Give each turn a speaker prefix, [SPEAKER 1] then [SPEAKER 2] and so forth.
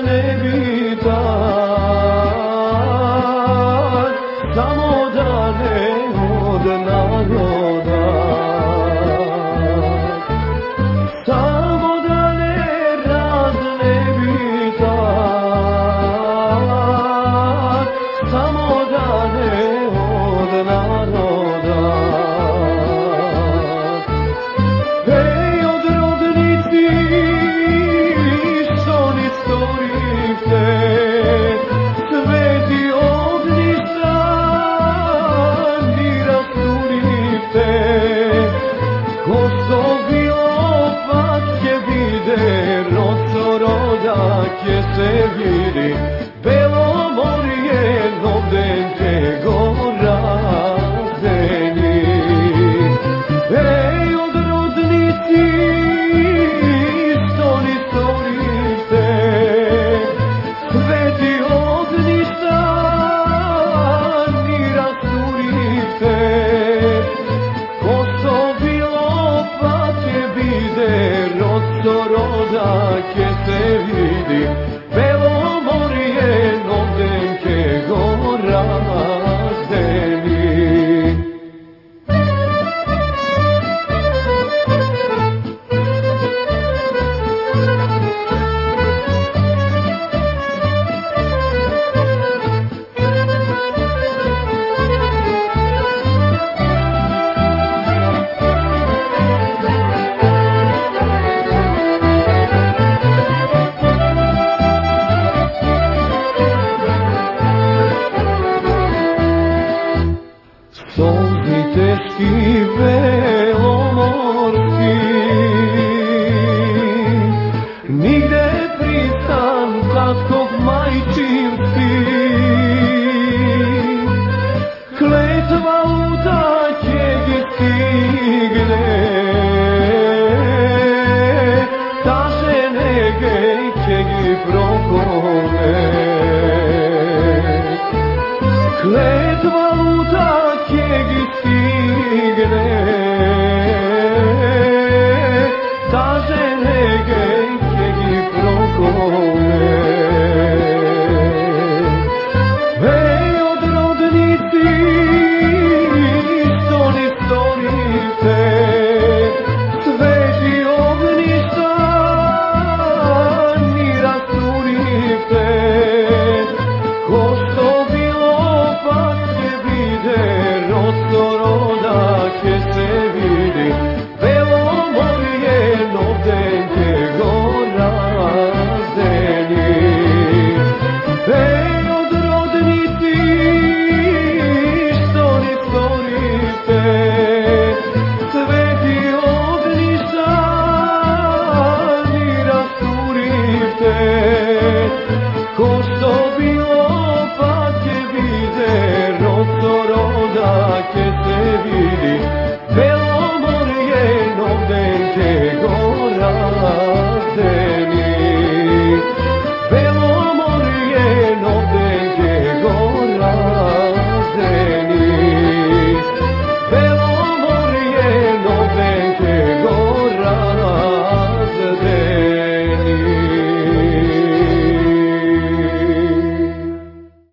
[SPEAKER 1] ne bitan, samo da ne od naroda, samo da ne razne bitan, samo da ne od naroda. Hej, odrodnici, što ni storite, sveti ognjišta ni rasturite, ko što bilo patke vide, roco rodake se vidi, Belomorje, Novdenke, Gora, Zeni. Hej, odrodnici, što ni storite, sveti ognjišta ni rasturite, ko što bilo patke vide, roco rodake se vidi, Belomorje, Novdenke, Gora, Zeni. Solzi teški belomorski, nigde pristan tatkov majčinski, kletva lutak je stigne, ta žene gejke gi prokone, kletva lutak gi stigne, ta žene gejke gi prokone. Hej, odrodnici, što ni storite, sveti ognjišta ni rasturite, ko što bilo patke vide, roco rodake se vidi, Belomorje, Novdenke, Gora, Zeni. Hej, odrodnici, što ni storite, sveti ognjišta ni rasturite, ko što